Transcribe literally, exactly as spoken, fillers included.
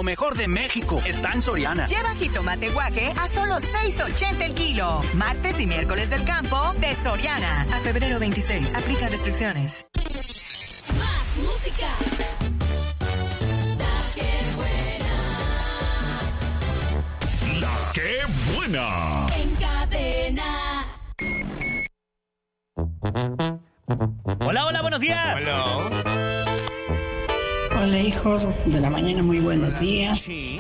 lo mejor de México está en Soriana. Lleva jitomate guaje a solo seis ochenta el kilo. Martes y miércoles del campo de Soriana. A febrero veintiséis. Aplica restricciones. Más música. La que buena. En cadena. Hola, hola, buenos días. Hola. Hola hijos de la mañana, muy buenos días. Sí.